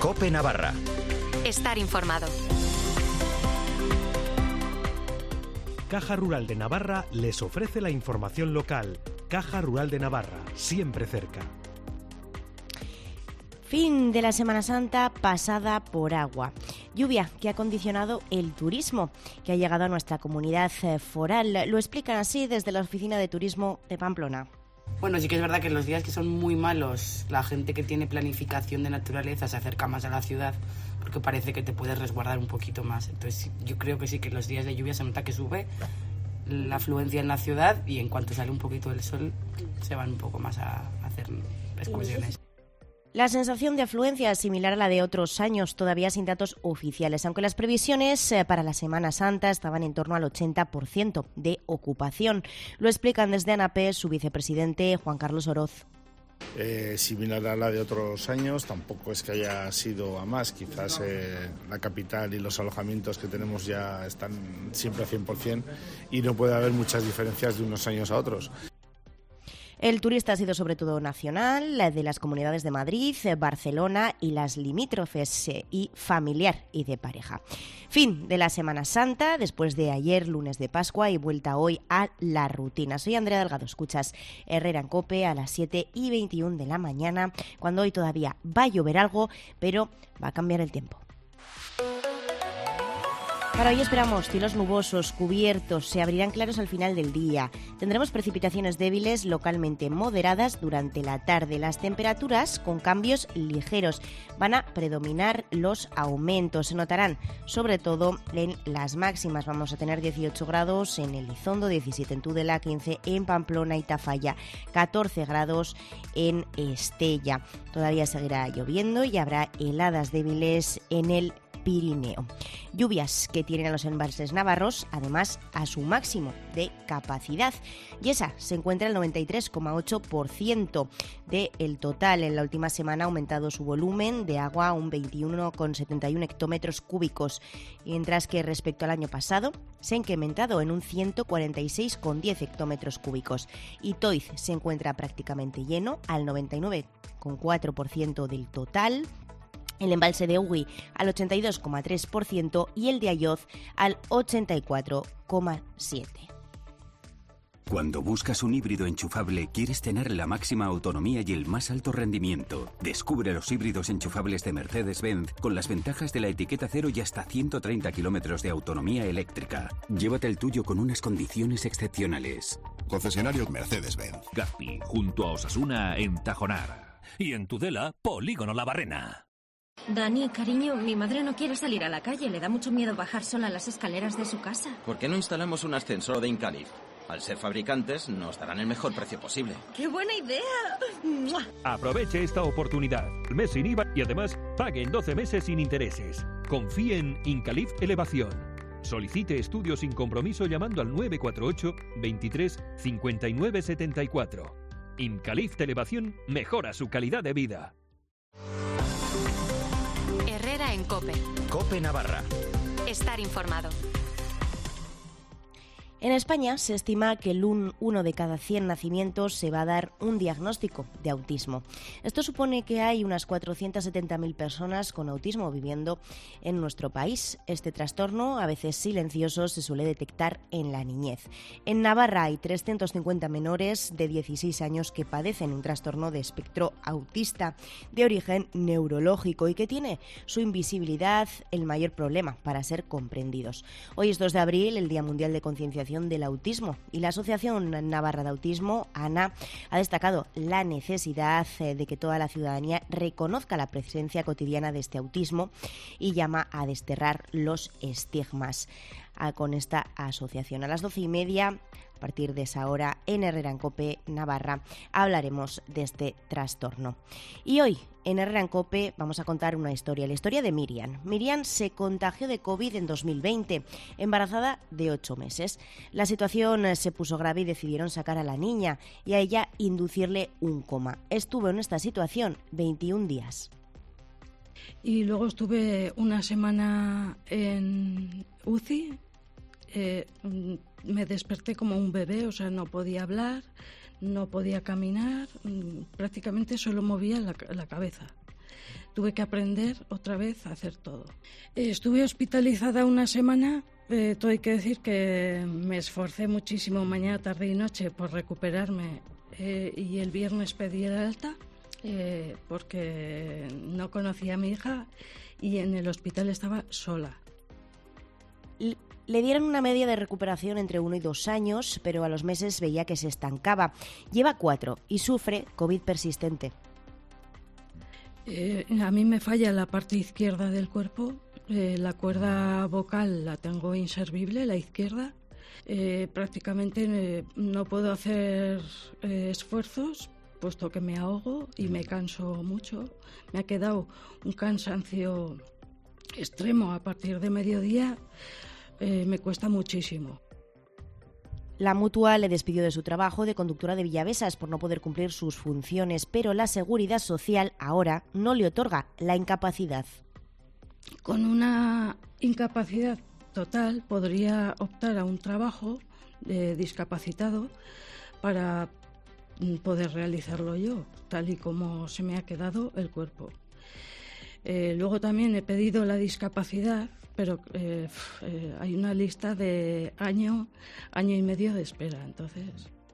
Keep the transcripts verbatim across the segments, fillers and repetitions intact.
COPE Navarra. Estar informado. Caja Rural de Navarra les ofrece la información local. Caja Rural de Navarra, siempre cerca. Fin de la Semana Santa pasada por agua. Lluvia que ha condicionado el turismo que ha llegado a nuestra comunidad foral. Lo explican así desde la Oficina de Turismo de Pamplona. Bueno, sí que es verdad que en los días que son muy malos, la gente que tiene planificación de naturaleza se acerca más a la ciudad porque parece que te puedes resguardar un poquito más. Entonces yo creo que sí que en los días de lluvia se nota que sube la afluencia en la ciudad y en cuanto sale un poquito del sol se van un poco más a hacer excursiones. La sensación de afluencia es similar a la de otros años, todavía sin datos oficiales, aunque las previsiones para la Semana Santa estaban en torno al ochenta por ciento de ocupación. Lo explican desde ANAPE su vicepresidente Juan Carlos Oroz. Eh, similar a la de otros años, tampoco es que haya sido a más, quizás eh, la capital y los alojamientos que tenemos ya están siempre a cien por ciento y no puede haber muchas diferencias de unos años a otros. El turista ha sido sobre todo nacional, de las comunidades de Madrid, Barcelona y las limítrofes, y familiar y de pareja. Fin de la Semana Santa, después de ayer, lunes de Pascua, y vuelta hoy a la rutina. Soy Andrea Delgado, escuchas Herrera en COPE a las siete y veintiuno de la mañana, cuando hoy todavía va a llover algo, pero va a cambiar el tiempo. Para hoy esperamos cielos nubosos, cubiertos, se abrirán claros al final del día. Tendremos precipitaciones débiles, localmente moderadas durante la tarde. Las temperaturas, con cambios ligeros, van a predominar los aumentos. Se notarán sobre todo en las máximas. Vamos a tener dieciocho grados en Elizondo, diecisiete en Tudela, quince en Pamplona y Tafalla, catorce grados en Estella. Todavía seguirá lloviendo y habrá heladas débiles en el Pirineo. Lluvias que tienen a los embalses navarros, además, a su máximo de capacidad. Yesa se encuentra al noventa y tres coma ocho por ciento del total. En la última semana ha aumentado su volumen de agua a un veintiuno coma setenta y uno hectómetros cúbicos, mientras que respecto al año pasado se ha incrementado en un ciento cuarenta y seis coma diez hectómetros cúbicos. Y Toiz se encuentra prácticamente lleno al noventa y nueve coma cuatro por ciento del total. El embalse de Ugui al ochenta y dos coma tres por ciento y el de Ayoz al ochenta y cuatro coma siete por ciento. Cuando buscas un híbrido enchufable, quieres tener la máxima autonomía y el más alto rendimiento. Descubre los híbridos enchufables de Mercedes-Benz con las ventajas de la etiqueta cero y hasta ciento treinta kilómetros de autonomía eléctrica. Llévate el tuyo con unas condiciones excepcionales. Concesionario Mercedes-Benz. Gazpi, junto a Osasuna en Tajonar. Y en Tudela, Polígono La Barrena. Dani, cariño, mi madre no quiere salir a la calle. Le da mucho miedo bajar sola las escaleras de su casa. ¿Por qué no instalamos un ascensor de Incalif? Al ser fabricantes, nos darán el mejor precio posible. ¡Qué buena idea! Aproveche esta oportunidad. Mes sin I V A y además pague en doce meses sin intereses. Confíe en Incalif Elevación. Solicite estudio sin compromiso llamando al nueve cuatro ocho, veintitrés, cincuenta y nueve setenta y cuatro. Incalif Elevación mejora su calidad de vida. Herrera en COPE. COPE Navarra. Estar informado. En España se estima que el uno de cada cien nacimientos se va a dar un diagnóstico de autismo. Esto supone que hay unas cuatrocientas setenta mil personas con autismo viviendo en nuestro país. Este trastorno, a veces silencioso, se suele detectar en la niñez. En Navarra hay trescientos cincuenta menores de dieciséis años que padecen un trastorno de espectro autista de origen neurológico y que tiene su invisibilidad el mayor problema para ser comprendidos. Hoy es dos de abril, el Día Mundial de Concienciación del Autismo, y la Asociación Navarra de Autismo, ANA, ha destacado la necesidad de que toda la ciudadanía reconozca la presencia cotidiana de este autismo y llama a desterrar los estigmas. Con esta asociación, a las doce y media, a partir de esa hora, en Herrera en COPE Navarra, hablaremos de este trastorno. Y hoy, en Herrera en COPE, vamos a contar una historia, la historia de Miriam. Miriam se contagió de COVID en dos mil veinte, embarazada de ocho meses. La situación se puso grave y decidieron sacar a la niña y a ella inducirle un coma. Estuvo en esta situación veintiún días. Y luego estuve una semana en U C I. Eh, me desperté como un bebé, o sea, no podía hablar, no podía caminar, prácticamente solo movía la, la cabeza. tuve que aprender otra vez a hacer todo. Eh, estuve hospitalizada una semana. Eh, todo hay que decir que me esforcé muchísimo mañana, tarde y noche por recuperarme eh, y el viernes pedí el alta eh, porque no conocía a mi hija y en el hospital estaba sola. Le dieron una media de recuperación entre uno y dos años, pero a los meses veía que se estancaba. Lleva cuatro y sufre COVID persistente. Eh, a mí me falla la parte izquierda del cuerpo. Eh, la cuerda vocal la tengo inservible, la izquierda. Eh, prácticamente eh, no puedo hacer eh, esfuerzos, puesto que me ahogo y me canso mucho. Me ha quedado un cansancio extremo a partir de mediodía. Eh, me cuesta muchísimo. La Mutua le despidió de su trabajo de conductora de Villavesas por no poder cumplir sus funciones, pero la Seguridad Social ahora no le otorga la incapacidad. Con una incapacidad total podría optar a un trabajo de discapacitado para poder realizarlo yo, tal y como se me ha quedado el cuerpo. Eh, luego también he pedido la discapacidad, pero eh, eh, hay una lista de año, año y medio de espera, entonces...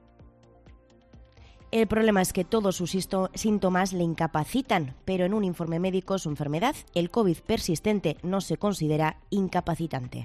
El problema es que todos sus síntomas le incapacitan, pero en un informe médico su enfermedad, el COVID persistente, no se considera incapacitante.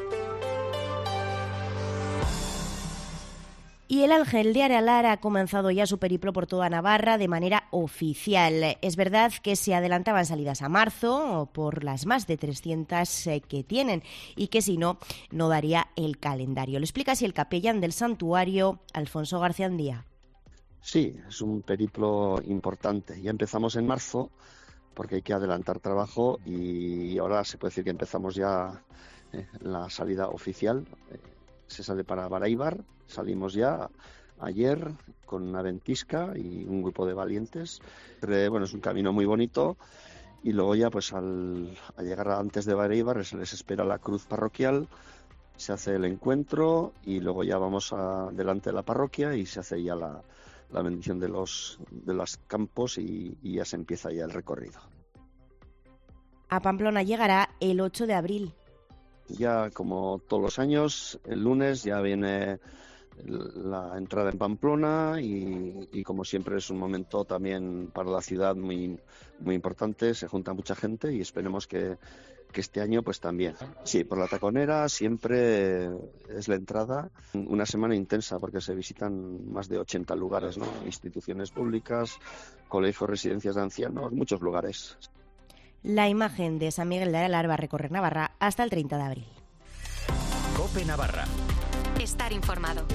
Y el Ángel de Aralar ha comenzado ya su periplo por toda Navarra de manera oficial. Es verdad que se adelantaban salidas a marzo por las más de trescientas que tienen y que si no, no daría el calendario. Lo explica así el capellán del santuario, Alfonso García Andía. Sí, es un periplo importante. Ya empezamos en marzo porque hay que adelantar trabajo y ahora se puede decir que empezamos ya eh, la salida oficial. Eh, se sale para Bareibar, salimos ya ayer con una ventisca y un grupo de valientes. Pero, bueno, es un camino muy bonito y luego ya pues al, al llegar antes de Bareibar se les espera la cruz parroquial. Se hace el encuentro y luego ya vamos a, delante de la parroquia y se hace ya la la bendición de los de los campos y, y ya se empieza ya el recorrido. A Pamplona llegará el ocho de abril. Ya como todos los años, el lunes ya viene la entrada en Pamplona y, y como siempre es un momento también para la ciudad muy, muy importante, se junta mucha gente y esperemos que, que este año pues también. Sí, por la Taconera siempre es la entrada, una semana intensa porque se visitan más de ochenta lugares, ¿no? Instituciones públicas, colegios, residencias de ancianos, muchos lugares. La imagen de San Miguel de Aralar va a recorrer Navarra hasta el treinta de abril. COPE Navarra. Estar informado.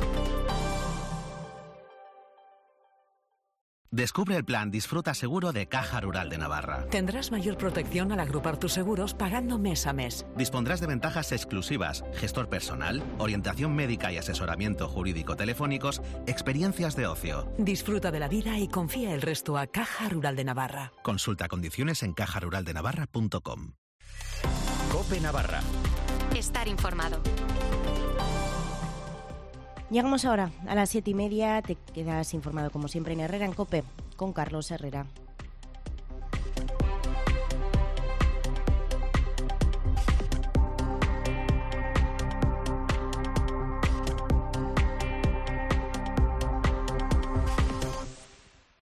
Descubre el plan Disfruta Seguro de Caja Rural de Navarra. Tendrás mayor protección al agrupar tus seguros pagando mes a mes. Dispondrás de ventajas exclusivas, gestor personal, orientación médica y asesoramiento jurídico telefónicos, experiencias de ocio. Disfruta de la vida y confía el resto a Caja Rural de Navarra. Consulta condiciones en caja rural de navarra punto com. COPE Navarra. Estar informado. Llegamos ahora a las siete y media. Te quedas informado como siempre en Herrera en COPE con Carlos Herrera.